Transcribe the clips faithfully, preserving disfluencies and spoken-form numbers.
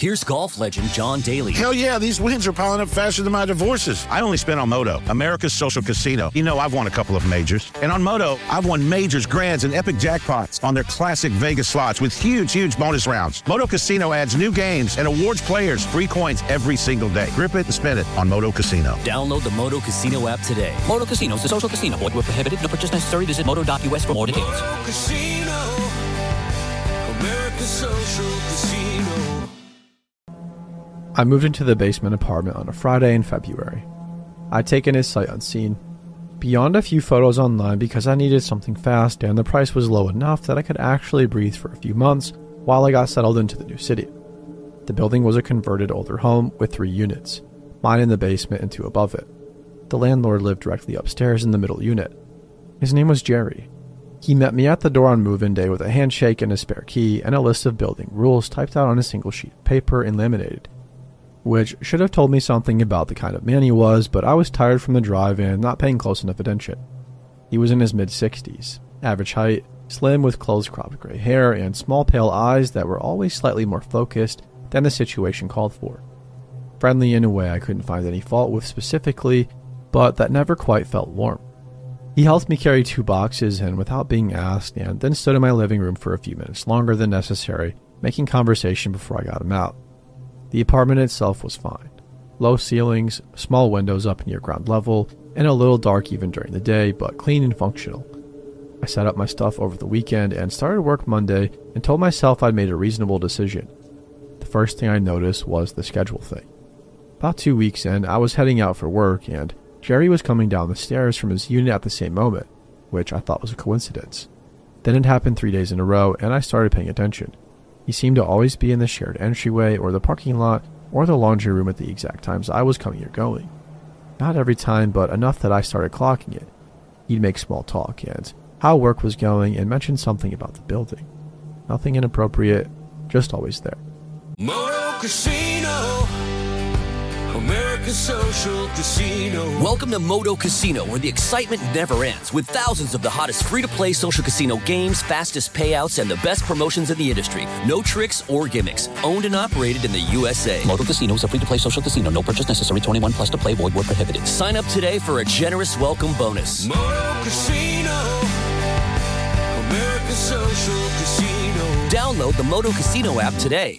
Here's golf legend John Daly. Hell yeah, these wins are piling up faster than my divorces. I only spent on Moto, America's social casino. You know, I've won a couple of majors. And on Moto, I've won majors, grands, and epic jackpots on their classic Vegas slots with huge, huge bonus rounds. Moto Casino adds new games and awards players free coins every single day. Grip it and spin it on Moto Casino. Download the Moto Casino app today. Moto Casino is a social casino. Void where prohibited. No purchase necessary. Visit moto dot U S for more details. Moto Casino, America's social casino. I moved into the basement apartment on a Friday in February. I'd taken it sight unseen. Beyond a few photos online because I needed something fast and the price was low enough that I could actually breathe for a few months while I got settled into the new city. The building was a converted older home with three units, mine in the basement and two above it. The landlord lived directly upstairs in the middle unit. His name was Jerry. He met me at the door on move-in day with a handshake and a spare key and a list of building rules typed out on a single sheet of paper and laminated, which should have told me something about the kind of man he was, but I was tired from the drive and not paying close enough attention. He was in his mid-sixties, average height, slim with close-cropped gray hair, and small pale eyes that were always slightly more focused than the situation called for. Friendly in a way I couldn't find any fault with specifically, but that never quite felt warm. He helped me carry two boxes and without being asked, and then stood in my living room for a few minutes longer than necessary, making conversation before I got him out. The apartment itself was fine. Low ceilings, small windows up near ground level, and a little dark even during the day, but clean and functional. I set up my stuff over the weekend and started work Monday and told myself I'd made a reasonable decision. The first thing I noticed was the schedule thing. About two weeks in, I was heading out for work and Jerry was coming down the stairs from his unit at the same moment, which I thought was a coincidence. Then it happened three days in a row and I started paying attention. He seemed to always be in the shared entryway or the parking lot or the laundry room at the exact times I was coming or going. Not every time, but enough that I started clocking it. He'd make small talk and how work was going and mention something about the building. Nothing inappropriate, just always there. Moto Casino, America's social casino. Welcome to Moto Casino, where the excitement never ends, with thousands of the hottest free-to-play social casino games, fastest payouts, and the best promotions in the industry. No tricks or gimmicks. Owned and operated in the U S A. Moto Casino is a free-to-play social casino. No purchase necessary. twenty-one plus to play. Void where prohibited. Sign up today for a generous welcome bonus. Moto Casino, America's social casino. Download the Moto Casino app today.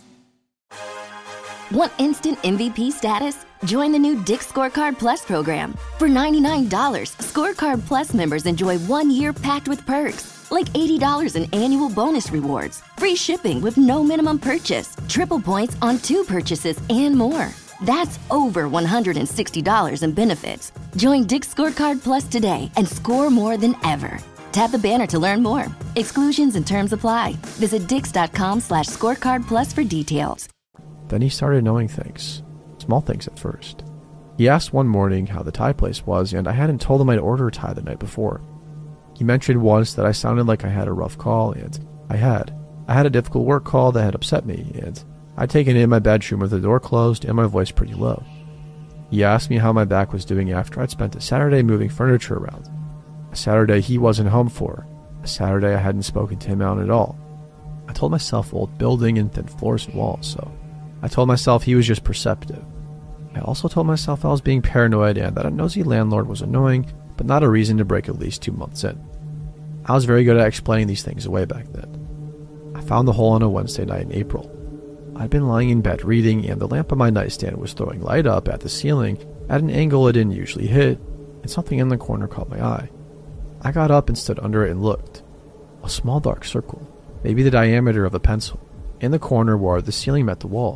Want instant M V P status? Join the new Dick's Scorecard Plus program. For ninety-nine dollars, Scorecard Plus members enjoy one year packed with perks, like eighty dollars in annual bonus rewards, free shipping with no minimum purchase, triple points on two purchases, and more. That's over one hundred sixty dollars in benefits. Join Dick's Scorecard Plus today and score more than ever. Tap the banner to learn more. Exclusions and terms apply. Visit dix.com slash scorecard plus for details. Then he started knowing things. Small things at first. He asked one morning how the Thai place was, and I hadn't told him I'd ordered Thai the night before. He mentioned once that I sounded like I had a rough call, and I had. I had a difficult work call that had upset me, and I'd taken in my bedroom with the door closed and my voice pretty low. He asked me how my back was doing after I'd spent a Saturday moving furniture around. A Saturday he wasn't home for. A Saturday I hadn't spoken to him out at all. I told myself old building and thin floors and walls, so I told myself he was just perceptive. I also told myself I was being paranoid and that a nosy landlord was annoying, but not a reason to break at least two months in. I was very good at explaining these things away back then. I found the hole on a Wednesday night in April. I'd been lying in bed reading, and the lamp on my nightstand was throwing light up at the ceiling at an angle it didn't usually hit, and something in the corner caught my eye. I got up and stood under it and looked. A small dark circle, maybe the diameter of a pencil, in the corner where the ceiling met the wall.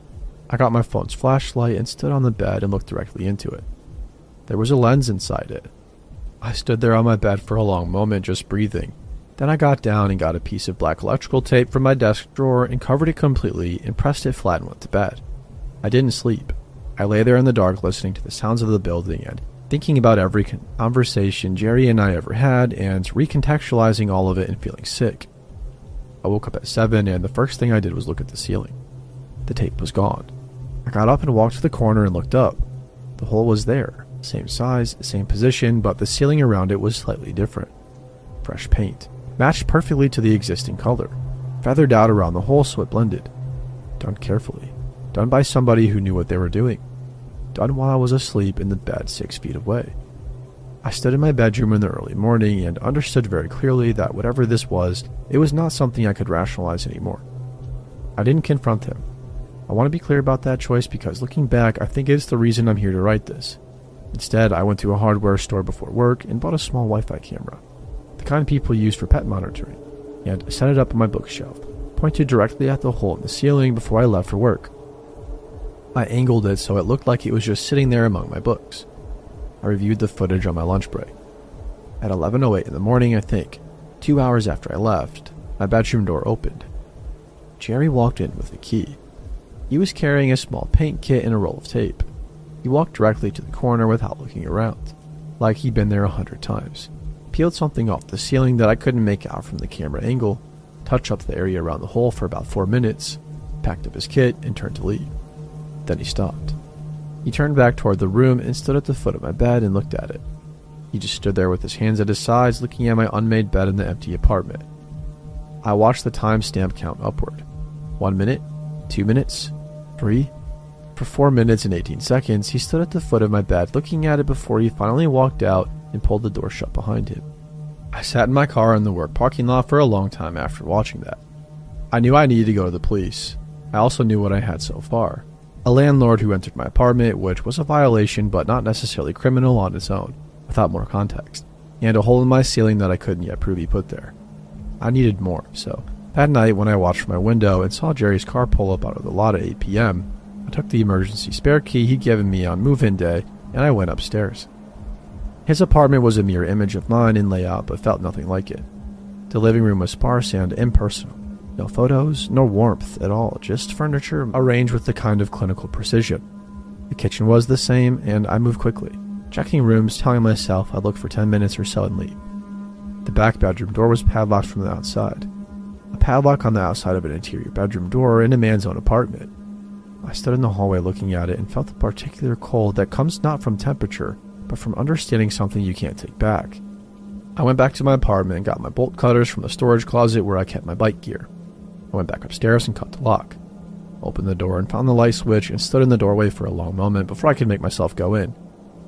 I got my phone's flashlight and stood on the bed and looked directly into it. There was a lens inside it. I stood there on my bed for a long moment just breathing. Then I got down and got a piece of black electrical tape from my desk drawer and covered it completely and pressed it flat and went to bed. I didn't sleep. I lay there in the dark listening to the sounds of the building and thinking about every conversation Jerry and I ever had and recontextualizing all of it and feeling sick. I woke up at seven and the first thing I did was look at the ceiling. The tape was gone. I got up and walked to the corner and looked up. The hole was there, same size, same position, but the ceiling around it was slightly different. Fresh paint, matched perfectly to the existing color, feathered out around the hole so it blended. Done carefully. done by somebody who knew what they were doing, done while I was asleep in the bed six feet away. I stood in my bedroom in the early morning and understood very clearly that whatever this was, it was not something I could rationalize anymore. I didn't confront him. I want to be clear about that choice because looking back, I think it's the reason I'm here to write this. Instead, I went to a hardware store before work and bought a small Wi-Fi camera, the kind people use for pet monitoring, and set it up on my bookshelf, pointed directly at the hole in the ceiling before I left for work. I angled it so it looked like it was just sitting there among my books. I reviewed the footage on my lunch break. At eleven oh eight in the morning, I think, two hours after I left, my bedroom door opened. Jerry walked in with a key. He was carrying a small paint kit and a roll of tape. He walked directly to the corner without looking around, like he'd been there a hundred times, peeled something off the ceiling that I couldn't make out from the camera angle, touched up the area around the hole for about four minutes, packed up his kit, and turned to leave. Then he stopped. He turned back toward the room and stood at the foot of my bed and looked at it. He just stood there with his hands at his sides, looking at my unmade bed in the empty apartment. I watched the timestamp count upward. One minute, two minutes, three. For four minutes and eighteen seconds, he stood at the foot of my bed looking at it before he finally walked out and pulled the door shut behind him. I sat in my car in the work parking lot for a long time after watching that. I knew I needed to go to the police. I also knew what I had so far. A landlord who entered my apartment, which was a violation but not necessarily criminal on its own, without more context, and a hole in my ceiling that I couldn't yet prove he put there. I needed more, so that night when I watched from my window and saw Jerry's car pull up out of the lot at eight p.m., I took the emergency spare key he'd given me on move-in day and I went upstairs. His apartment was a mirror image of mine in layout but felt nothing like it. The living room was sparse and impersonal. No photos, no warmth at all, just furniture arranged with the kind of clinical precision. The kitchen was the same, and I moved quickly, checking rooms, telling myself I'd look for ten minutes or so and leave. The back bedroom door was padlocked from the outside. A padlock on the outside of an interior bedroom door in a man's own apartment. I stood in the hallway looking at it and felt the particular cold that comes not from temperature, but from understanding something you can't take back. I went back to my apartment and got my bolt cutters from the storage closet where I kept my bike gear. I went back upstairs and cut the lock, opened the door and found the light switch and stood in the doorway for a long moment before I could make myself go in.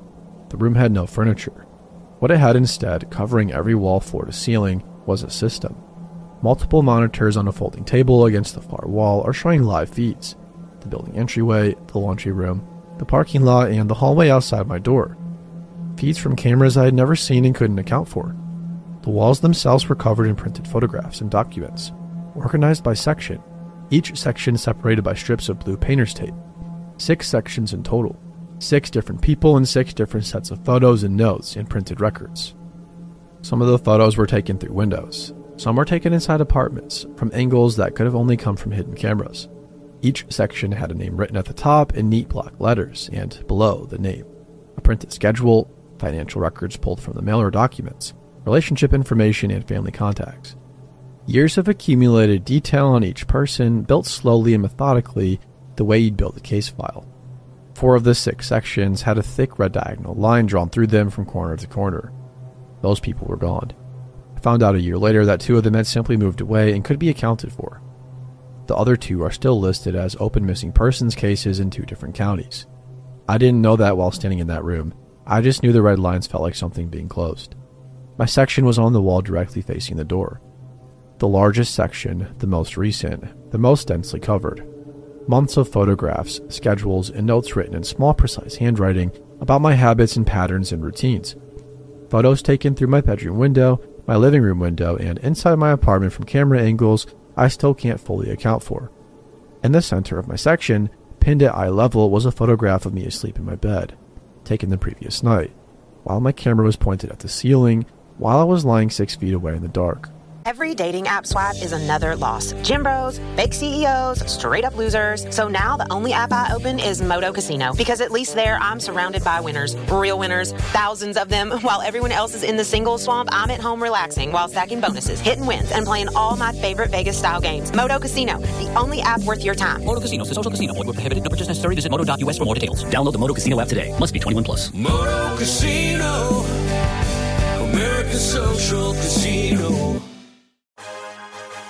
The room had no furniture. What it had instead, covering every wall floor to ceiling, was a system. Multiple monitors on a folding table against the far wall are showing live feeds. The building entryway, the laundry room, the parking lot, and the hallway outside my door. Feeds from cameras I had never seen and couldn't account for. The walls themselves were covered in printed photographs and documents, organized by section, each section separated by strips of blue painter's tape. Six sections in total. Six different people and six different sets of photos and notes and printed records. Some of the photos were taken through windows. Some were taken inside apartments, from angles that could have only come from hidden cameras. Each section had a name written at the top in neat block letters, and below the name, a printed schedule, financial records pulled from the mail or documents, relationship information, and family contacts. Years of accumulated detail on each person, built slowly and methodically the way you'd build a case file. Four of the six sections had a thick red diagonal line drawn through them from corner to corner. Those people were gone. I found out a year later that two of them had simply moved away and could be accounted for. The other two are still listed as open missing persons cases in two different counties. I didn't know that while standing in that room. I just knew the red lines felt like something being closed. My section was on the wall directly facing the door. The largest section, the most recent, the most densely covered. Months of photographs, schedules, and notes written in small, precise handwriting about my habits and patterns and routines. Photos taken through my bedroom window, my living room window, and inside my apartment from camera angles I still can't fully account for. In the center of my section, pinned at eye level, was a photograph of me asleep in my bed, taken the previous night, while my camera was pointed at the ceiling, while I was lying six feet away in the dark. Every dating app swipe is another loss. Gym bros, fake C E Os, straight up losers. So now the only app I open is Moto Casino, because at least there I'm surrounded by winners, real winners, thousands of them. While everyone else is in the single swamp, I'm at home relaxing while stacking bonuses, hitting wins, and playing all my favorite Vegas style games. Moto Casino, the only app worth your time. Moto Casino, the social casino. Void where prohibited. No purchase necessary. Visit moto dot u s for more details. Download the Moto Casino app today. Must be twenty-one plus. Moto Casino, American Social Casino.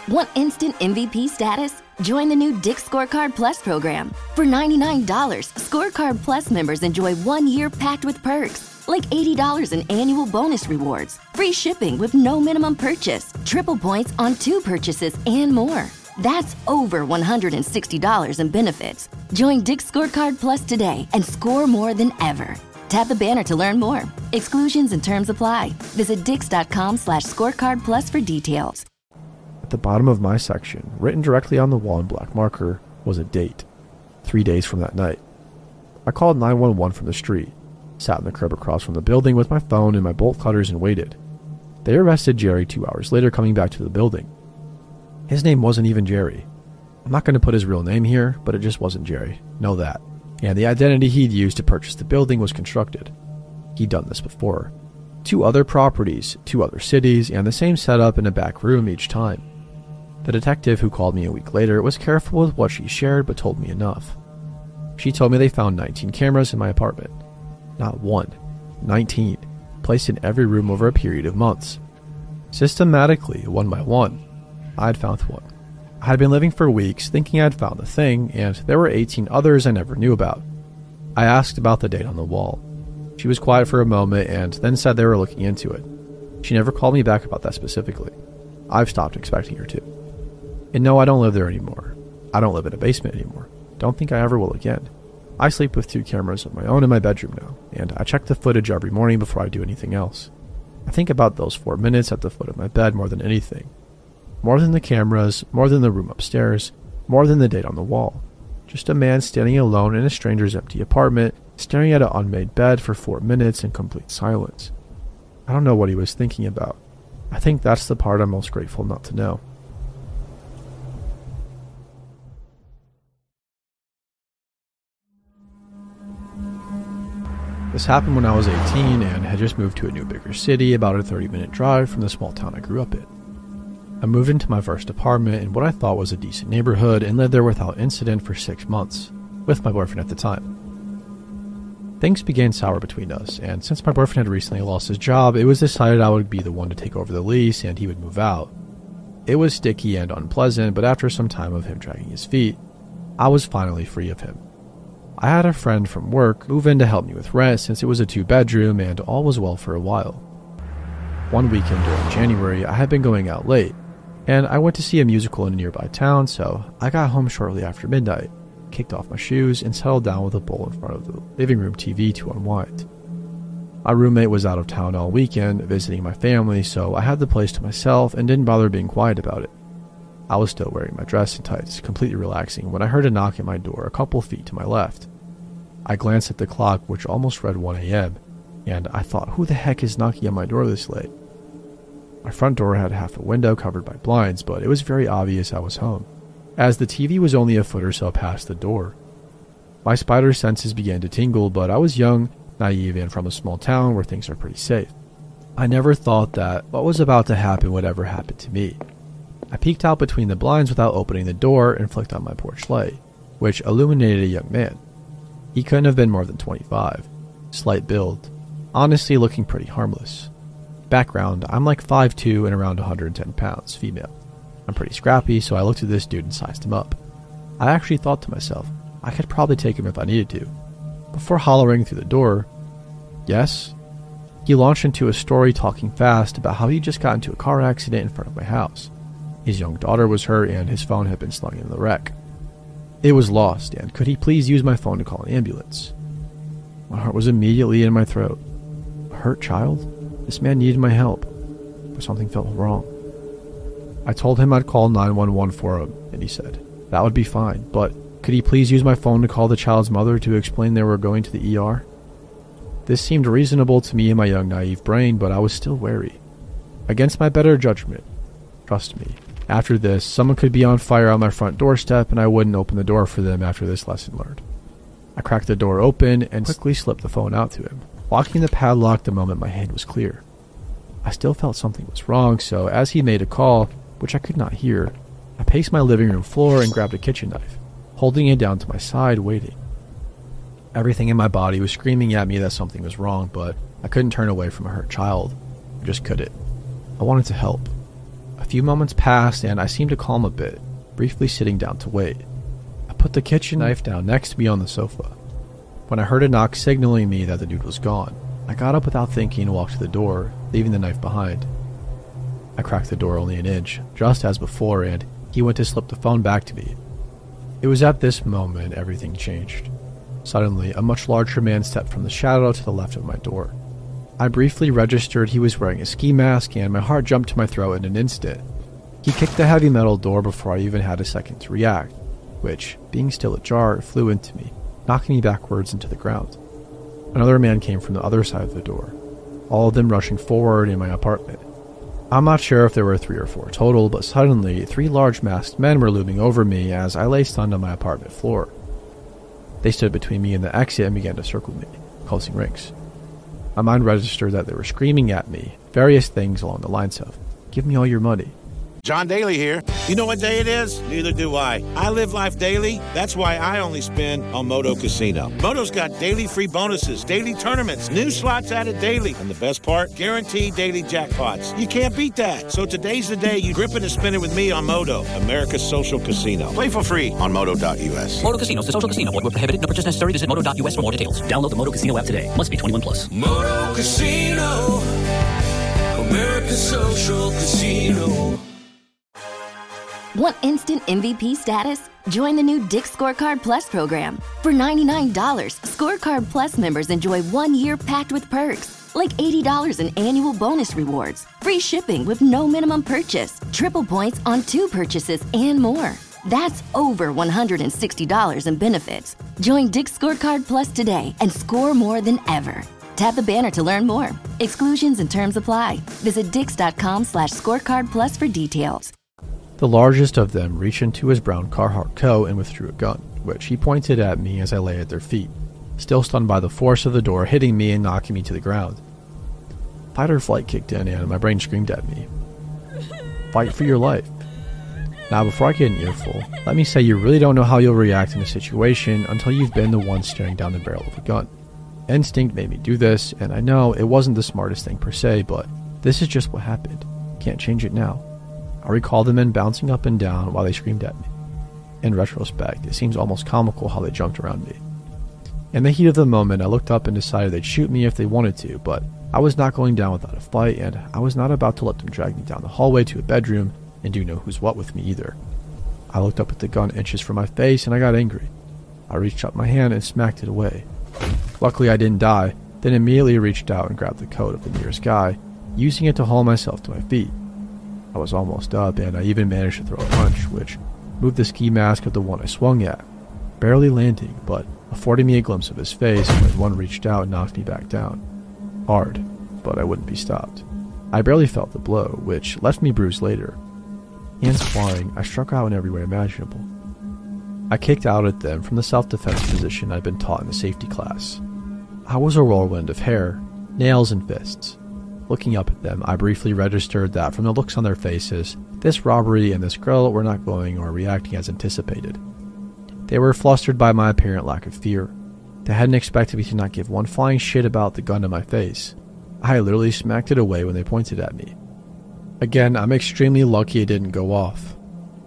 Want instant M V P status? Join the new Dick's Scorecard Plus program. For ninety-nine dollars, Scorecard Plus members enjoy one year packed with perks, like eighty dollars in annual bonus rewards, free shipping with no minimum purchase, triple points on two purchases, and more. That's over one hundred sixty dollars in benefits. Join Dick's Scorecard Plus today and score more than ever. Tap the banner to learn more. Exclusions and terms apply. Visit dix.com slash scorecard plus for details. At the bottom of my section, written directly on the wall in black marker, was a date. Three days from that night. I called nine one one from the street, sat in the curb across from the building with my phone and my bolt cutters and waited. They arrested Jerry two hours later coming back to the building. His name wasn't even Jerry. I'm not going to put his real name here, but it just wasn't Jerry. Know that. And the identity he'd used to purchase the building was constructed. He'd done this before. Two other properties, two other cities, and the same setup in a back room each time. The detective who called me a week later was careful with what she shared but told me enough. She told me they found nineteen cameras in my apartment. Not one, nineteen, placed in every room over a period of months. Systematically, one by one, I'd found one. I had been living for weeks thinking I'd found the thing, and there were eighteen others I never knew about. I asked about the date on the wall. She was quiet for a moment and then said they were looking into it. She never called me back about that specifically. I've stopped expecting her to. And no, I don't live there anymore. I don't live in a basement anymore. Don't think I ever will again. I sleep with two cameras of my own in my bedroom now, and I check the footage every morning before I do anything else. I think about those four minutes at the foot of my bed more than anything. More than the cameras, more than the room upstairs, more than the date on the wall. Just a man standing alone in a stranger's empty apartment, staring at an unmade bed for four minutes in complete silence. I don't know what he was thinking about. I think that's the part I'm most grateful not to know. This happened when I was eighteen and had just moved to a new bigger city about a thirty minute drive from the small town I grew up in. I moved into my first apartment in what I thought was a decent neighborhood and lived there without incident for six months, with my boyfriend at the time. Things began sour between us, and since my boyfriend had recently lost his job, it was decided I would be the one to take over the lease and he would move out. It was sticky and unpleasant, but after some time of him dragging his feet, I was finally free of him. I had a friend from work move in to help me with rent since it was a two-bedroom and all was well for a while. One weekend during January, I had been going out late, and I went to see a musical in a nearby town, so I got home shortly after midnight, kicked off my shoes, and settled down with a bowl in front of the living room T V to unwind. My roommate was out of town all weekend, visiting my family, so I had the place to myself and didn't bother being quiet about it. I was still wearing my dress and tights, completely relaxing, when I heard a knock at my door a couple feet to my left. I glanced at the clock, which almost read one a.m., and I thought, who the heck is knocking at my door this late? My front door had half a window covered by blinds, but it was very obvious I was home, as the T V was only a foot or so past the door. My spider senses began to tingle, but I was young, naive, and from a small town where things are pretty safe. I never thought that what was about to happen would ever happen to me. I peeked out between the blinds without opening the door and flicked on my porch light, which illuminated a young man. He couldn't have been more than twenty-five, slight build, honestly looking pretty harmless. Background, I'm like five foot two and around one hundred ten pounds, female. I'm pretty scrappy, so I looked at this dude and sized him up. I actually thought to myself, I could probably take him if I needed to. Before hollering through the door, yes? He launched into a story talking fast about how he just got into a car accident in front of my house. His young daughter was hurt and his phone had been slung in the wreck. It was lost, and could he please use my phone to call an ambulance? My heart was immediately in my throat. A hurt child? This man needed my help, but something felt wrong. I told him I'd call nine one one for him, and he said, that would be fine, but could he please use my phone to call the child's mother to explain they were going to the E R? This seemed reasonable to me in my young naive brain, but I was still wary. Against my better judgment, trust me, after this, someone could be on fire on my front doorstep and I wouldn't open the door for them after this lesson learned. I cracked the door open and quickly slipped the phone out to him, locking the padlock the moment my hand was clear. I still felt something was wrong, so as he made a call, which I could not hear, I paced my living room floor and grabbed a kitchen knife, holding it down to my side, waiting. Everything in my body was screaming at me that something was wrong, but I couldn't turn away from a hurt child. I just couldn't. I wanted to help. A few moments passed and I seemed to calm a bit, briefly sitting down to wait. I put the kitchen knife down next to me on the sofa. When I heard a knock signaling me that the dude was gone, I got up without thinking and walked to the door, leaving the knife behind. I cracked the door only an inch, just as before, and he went to slip the phone back to me. It was at this moment everything changed. Suddenly, a much larger man stepped from the shadow to the left of my door. I briefly registered he was wearing a ski mask, and my heart jumped to my throat in an instant. He kicked the heavy metal door before I even had a second to react, which, being still ajar, flew into me, knocking me backwards into the ground. Another man came from the other side of the door, all of them rushing forward in my apartment. I'm not sure if there were three or four total, but suddenly, three large masked men were looming over me as I lay stunned on my apartment floor. They stood between me and the exit and began to circle me, closing rings. My mind registered that they were screaming at me, various things along the lines of, "Give me all your money." John Daly here. You know what day it is? Neither do I. I live life daily. That's why I only spin on Moto Casino. Moto's got daily free bonuses, daily tournaments, new slots added daily. And the best part? Guaranteed daily jackpots. You can't beat that. So today's the day you grip it and spin it with me on Moto, America's social casino. Play for free on moto dot u s. Moto Casino is a social casino. Void where prohibited. No purchase necessary. Visit moto dot u s for more details. Download the Moto Casino app today. Must be twenty-one plus. Moto Casino, America's social casino. Want instant M V P status? Join the new Dick's Scorecard Plus program. For ninety-nine dollars, Scorecard Plus members enjoy one year packed with perks, like eighty dollars in annual bonus rewards, free shipping with no minimum purchase, triple points on two purchases, and more. That's over one hundred sixty dollars in benefits. Join Dick's Scorecard Plus today and score more than ever. Tap the banner to learn more. Exclusions and terms apply. Visit dix.com slash scorecard plus for details. The largest of them reached into his brown Carhartt coat and withdrew a gun, which he pointed at me as I lay at their feet, still stunned by the force of the door hitting me and knocking me to the ground. Fight or flight kicked in and my brain screamed at me. Fight for your life. Now, before I get an earful, let me say you really don't know how you'll react in a situation until you've been the one staring down the barrel of a gun. Instinct made me do this, and I know it wasn't the smartest thing per se, but this is just what happened. Can't change it now. I recall the men bouncing up and down while they screamed at me. In retrospect, it seems almost comical how they jumped around me. In the heat of the moment, I looked up and decided they'd shoot me if they wanted to, but I was not going down without a fight, and I was not about to let them drag me down the hallway to a bedroom and do know who's what with me either. I looked up at the gun inches from my face and I got angry. I reached out my hand and smacked it away. Luckily I didn't die, then immediately reached out and grabbed the coat of the nearest guy, using it to haul myself to my feet. I was almost up, and I even managed to throw a punch, which moved the ski mask of the one I swung at, barely landing, but affording me a glimpse of his face when one reached out and knocked me back down. Hard, but I wouldn't be stopped. I barely felt the blow, which left me bruised later. Hands flying, I struck out in every way imaginable. I kicked out at them from the self-defense position I'd been taught in the safety class. I was a whirlwind of hair, nails, and fists. Looking up at them, I briefly registered that from the looks on their faces, this robbery and this girl were not going or reacting as anticipated. They were flustered by my apparent lack of fear. They hadn't expected me to not give one flying shit about the gun to my face. I literally smacked it away when they pointed at me. Again, I'm extremely lucky it didn't go off.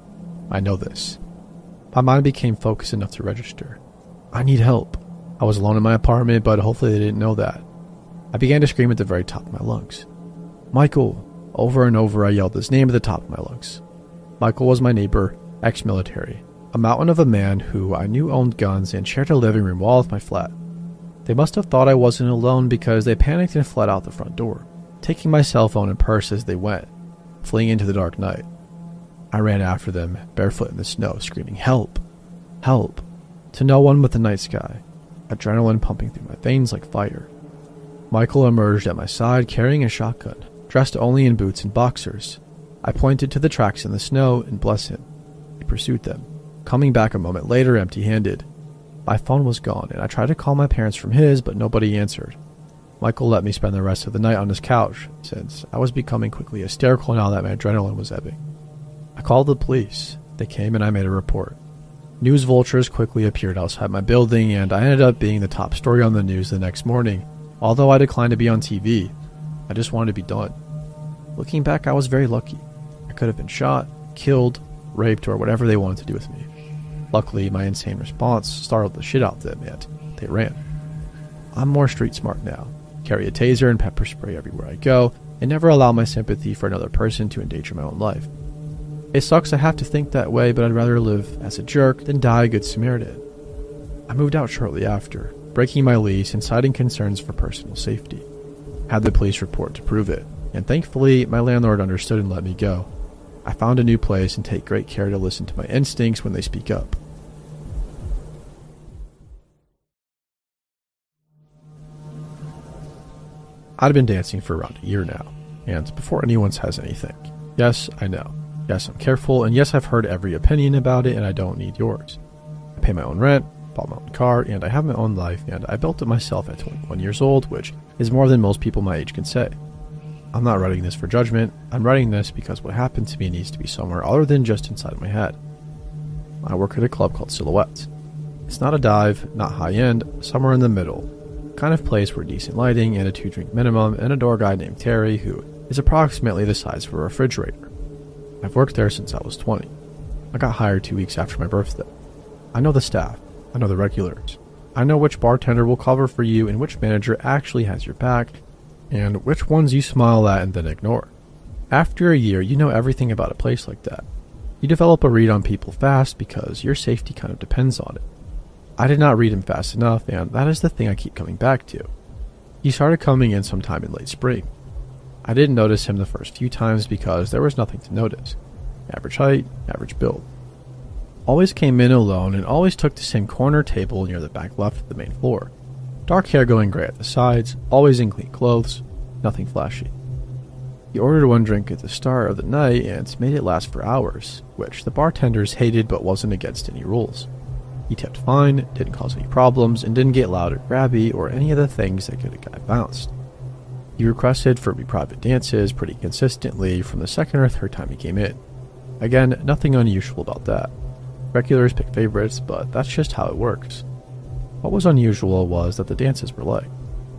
I know this. My mind became focused enough to register. I need help. I was alone in my apartment, but hopefully they didn't know that. I began to scream at the very top of my lungs. Michael! Over and over I yelled his name at the top of my lungs. Michael was my neighbor, ex-military, a mountain of a man who I knew owned guns and shared a living room wall with my flat. They must have thought I wasn't alone because they panicked and fled out the front door, taking my cell phone and purse as they went, fleeing into the dark night. I ran after them, barefoot in the snow, screaming, "Help! Help!" to no one but the night sky, adrenaline pumping through my veins like fire. Michael emerged at my side carrying a shotgun, dressed only in boots and boxers. I pointed to the tracks in the snow and bless him. He pursued them, coming back a moment later empty-handed. My phone was gone, and I tried to call my parents from his, but nobody answered. Michael let me spend the rest of the night on his couch, since I was becoming quickly hysterical now that my adrenaline was ebbing. I called the police. They came and I made a report. News vultures quickly appeared outside my building, and I ended up being the top story on the news the next morning. Although I declined to be on T V, I just wanted to be done. Looking back, I was very lucky. I could have been shot, killed, raped, or whatever they wanted to do with me. Luckily, my insane response startled the shit out of them, and they ran. I'm more street smart now. Carry a taser and pepper spray everywhere I go, and never allow my sympathy for another person to endanger my own life. It sucks I have to think that way, but I'd rather live as a jerk than die a good Samaritan. I moved out shortly after, breaking my lease and citing concerns for personal safety. Had the police report to prove it, and thankfully my landlord understood and let me go. I found a new place and take great care to listen to my instincts when they speak up. I'd been dancing for around a year now, and before anyone says anything, yes, I know. Yes, I'm careful, and yes, I've heard every opinion about it, and I don't need yours. I pay my own rent, bought my own car, and I have my own life, and I built it myself at twenty-one years old, which is more than most people my age can say. I'm not writing this for judgment. I'm writing this because what happened to me needs to be somewhere other than just inside my head. I work at a club called Silhouettes. It's not a dive, not high-end, somewhere in the middle. Kind of place where decent lighting and a two-drink minimum and a door guy named Terry who is approximately the size of a refrigerator. I've worked there since I was twenty. I got hired two weeks after my birthday. I know the staff. I know the regulars. I know which bartender will cover for you and which manager actually has your back, and which ones you smile at and then ignore. After a year, you know everything about a place like that. You develop a read on people fast because your safety kind of depends on it. I did not read him fast enough, and that is the thing I keep coming back to. He started coming in sometime in late spring. I didn't notice him the first few times because there was nothing to notice. Average height, average build. Always came in alone and always took the same corner table near the back left of the main floor. Dark hair going gray at the sides, always in clean clothes, nothing flashy. He ordered one drink at the start of the night and made it last for hours, which the bartenders hated but wasn't against any rules. He tipped fine, didn't cause any problems, and didn't get loud or grabby or any of the things that get a guy bounced. He requested for me private dances pretty consistently from the second or third time he came in. Again, nothing unusual about that. Regulars pick favorites, but that's just how it works. What was unusual was that the dances were light.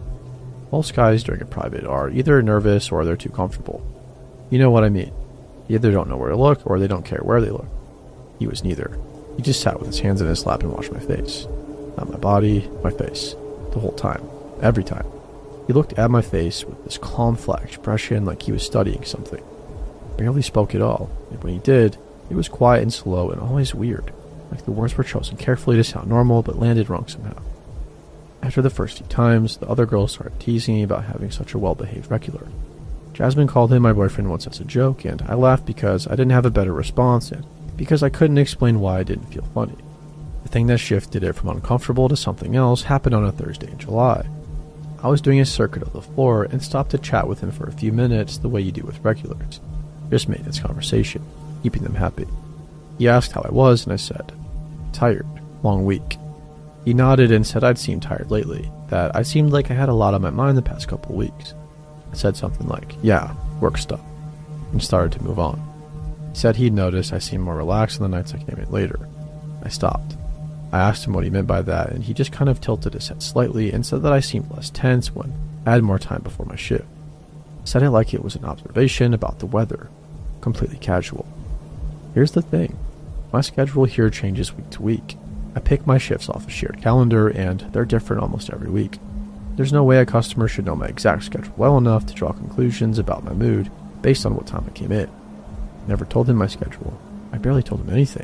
Most guys during a private are either nervous or they're too comfortable. You know what I mean. They either don't know where to look or they don't care where they look. He was neither. He just sat with his hands in his lap and watched my face. Not my body, my face. The whole time. Every time. He looked at my face with this calm, flat expression like he was studying something. Barely spoke at all, and when he did, it was quiet and slow and always weird, like the words were chosen carefully to sound normal but landed wrong somehow. After the first few times, the other girls started teasing me about having such a well-behaved regular. Jasmine called him my boyfriend once as a joke, and I laughed because I didn't have a better response and because I couldn't explain why I didn't feel funny. The thing that shifted it from uncomfortable to something else happened on a Thursday in July. I was doing a circuit of the floor and stopped to chat with him for a few minutes the way you do with regulars. Just maintenance conversation, keeping them happy. He asked how I was and I said, tired, long week. He nodded and said I'd seemed tired lately, that I seemed like I had a lot on my mind the past couple weeks. I said something like, yeah, work stuff, and started to move on. He said he'd noticed I seemed more relaxed on the nights I came in later. I stopped. I asked him what he meant by that, and he just kind of tilted his head slightly and said that I seemed less tense when I had more time before my shift. I said it like it was an observation about the weather, completely casual. Here's the thing. My schedule here changes week to week. I pick my shifts off a shared calendar, and they're different almost every week. There's no way a customer should know my exact schedule well enough to draw conclusions about my mood based on what time I came in. I never told him my schedule. I barely told him anything.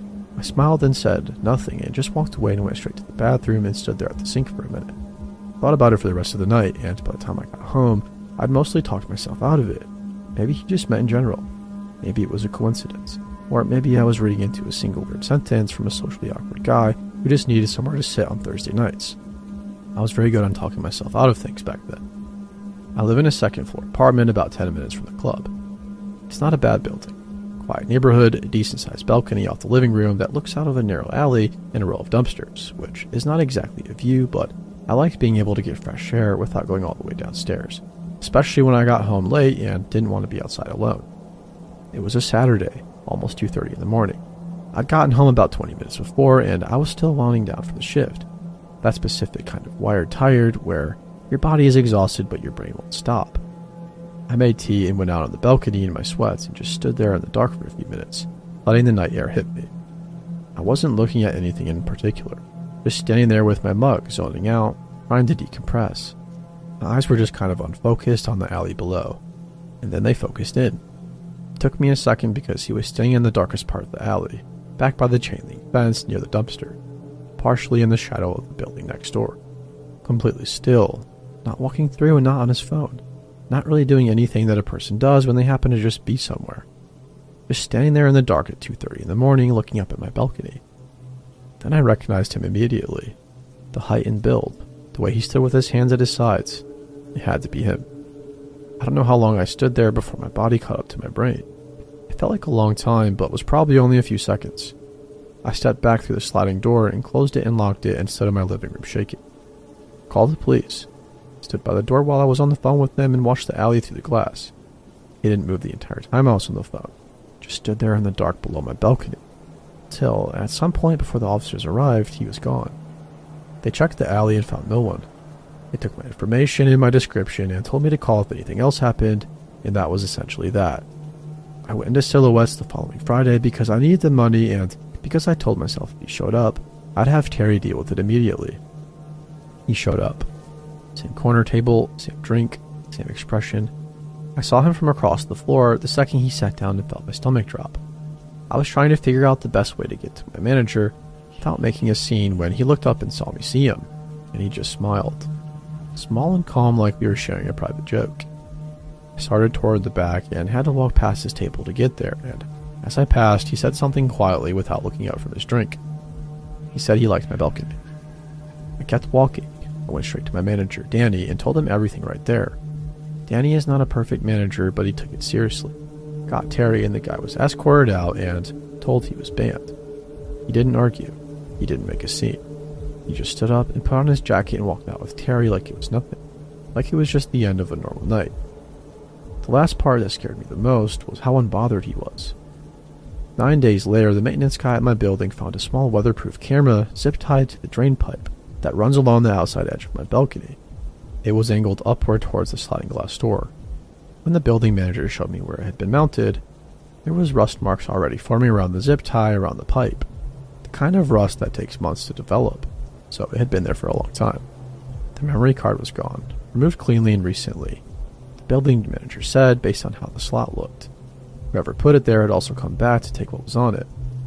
I smiled and said nothing and just walked away and went straight to the bathroom and stood there at the sink for a minute. Thought about it for the rest of the night, and by the time I got home, I'd mostly talked myself out of it. Maybe he just meant in general. Maybe it was a coincidence. Or maybe I was reading into a single weird sentence from a socially awkward guy who just needed somewhere to sit on Thursday nights. I was very good on talking myself out of things back then. I live in a second floor apartment about ten minutes from the club. It's not a bad building. Quiet neighborhood, a decent sized balcony off the living room that looks out of a narrow alley and a row of dumpsters, which is not exactly a view, but I liked being able to get fresh air without going all the way downstairs, especially when I got home late and didn't want to be outside alone. It was a Saturday, almost two thirty in the morning. I'd gotten home about twenty minutes before, and I was still winding down from the shift. That specific kind of wired tired where your body is exhausted but your brain won't stop. I made tea and went out on the balcony in my sweats and just stood there in the dark for a few minutes, letting the night air hit me. I wasn't looking at anything in particular, just standing there with my mug, zoning out, trying to decompress. My eyes were just kind of unfocused on the alley below, and then they focused in. It took me a second because he was staying in the darkest part of the alley, back by the chain link fence near the dumpster, partially in the shadow of the building next door. Completely still, not walking through and not on his phone, not really doing anything that a person does when they happen to just be somewhere. Just standing there in the dark at two thirty in the morning looking up at my balcony. Then I recognized him immediately. The height and build, the way he stood with his hands at his sides. It had to be him. I don't know how long I stood there before my body caught up to my brain. It felt like a long time, but was probably only a few seconds. I stepped back through the sliding door and closed it and locked it and stood in my living room shaking. Called the police. Stood by the door while I was on the phone with them and watched the alley through the glass. He didn't move the entire time I was on the phone. Just stood there in the dark below my balcony. Till, at some point before the officers arrived, he was gone. They checked the alley and found no one. They took my information and my description and told me to call if anything else happened, and that was essentially that. I went into Silhouettes the following Friday because I needed the money and because I told myself if he showed up, I'd have Terry deal with it immediately. He showed up. Same corner table, same drink, same expression. I saw him from across the floor the second he sat down and felt my stomach drop. I was trying to figure out the best way to get to my manager without making a scene when he looked up and saw me see him, and he just smiled. Small and calm like we were sharing a private joke. I started toward the back and had to walk past his table to get there, and as I passed, he said something quietly without looking up from his drink. He said he liked my balcony. I kept walking. I went straight to my manager, Danny, and told him everything right there. Danny is not a perfect manager, but he took it seriously. Got Terry and the guy was escorted out and told he was banned. He didn't argue. He didn't make a scene. He just stood up and put on his jacket and walked out with Terry like it was nothing. Like it was just the end of a normal night. The last part that scared me the most was how unbothered he was. Nine days later, the maintenance guy at my building found a small weatherproof camera zip-tied to the drain pipe that runs along the outside edge of my balcony. It was angled upward towards the sliding glass door. When the building manager showed me where it had been mounted, there was rust marks already forming around the zip tie around the pipe. The kind of rust that takes months to develop, so it had been there for a long time. The memory card was gone, removed cleanly and recently. The building manager said, based on how the slot looked. Whoever put it there had also come back to take what was on it.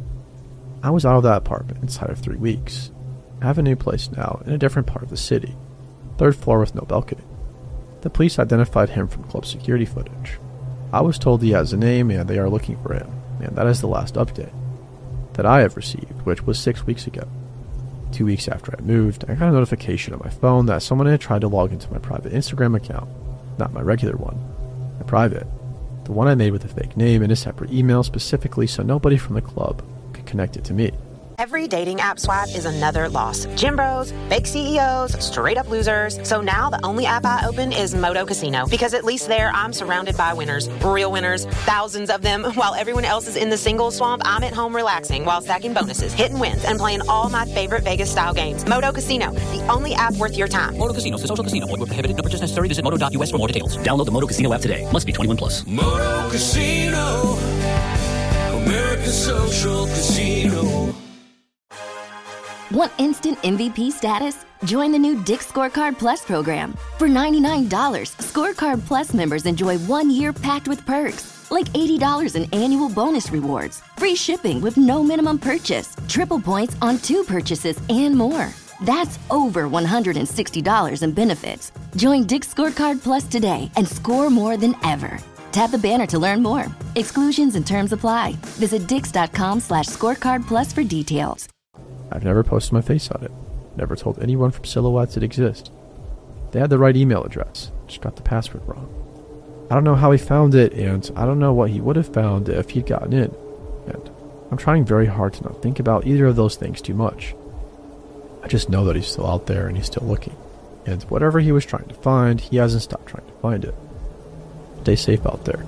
I was out of that apartment inside of three weeks. I have a new place now in a different part of the city. Third floor with no balcony. The police identified him from club security footage. I was told he has a name and they are looking for him, and that is the last update that I have received, which was six weeks ago. Two weeks after I moved, I got a notification on my phone that someone had tried to log into my private Instagram account. Not my regular one. My private. The one I made with a fake name and a separate email specifically so nobody from the club could connect it to me. Every dating app swipe is another loss. Gym bros, fake C E Os, straight up losers. So now the only app I open is Moto Casino. Because at least there, I'm surrounded by winners. Real winners. Thousands of them. While everyone else is in the single swamp, I'm at home relaxing while stacking bonuses, hitting wins, and playing all my favorite Vegas-style games. Moto Casino. The only app worth your time. Moto Casino. The social casino. Void where prohibited. No purchase necessary. Visit moto dot u s for more details. Download the Moto Casino app today. Must be twenty-one plus. Moto Casino. America's social casino. Want instant M V P status? Join the new Dick's Scorecard Plus program. For ninety-nine dollars, Scorecard Plus members enjoy one year packed with perks, like eighty dollars in annual bonus rewards, free shipping with no minimum purchase, triple points on two purchases, and more. That's over one hundred sixty dollars in benefits. Join Dick's Scorecard Plus today and score more than ever. Tap the banner to learn more. Exclusions and terms apply. Visit dix.com slash scorecard plus for details. I've never posted my face on it. Never told anyone from Silhouettes it exists. They had the right email address, just got the password wrong. I don't know how he found it, and I don't know what he would have found if he'd gotten in. And I'm trying very hard to not think about either of those things too much. I just know that he's still out there and he's still looking. And whatever he was trying to find, he hasn't stopped trying to find it. Stay safe out there.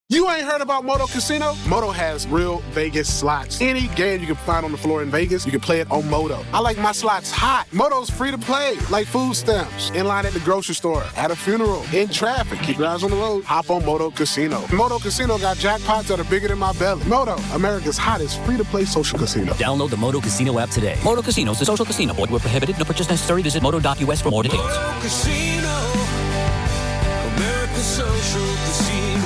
You ain't heard about Moto Casino? Moto has real Vegas slots. Any game you can find on the floor in Vegas, you can play it on Moto. I like my slots hot. Moto's free to play, like food stamps, in line at the grocery store, at a funeral, in traffic. Keep your eyes on the road. Hop on Moto Casino. Moto Casino got jackpots that are bigger than my belly. Moto, America's hottest free-to-play social casino. Download the Moto Casino app today. Moto Casino is a social casino. Void where prohibited. No purchase necessary. Visit moto dot U S for more details. Moto Casino, America's social casino.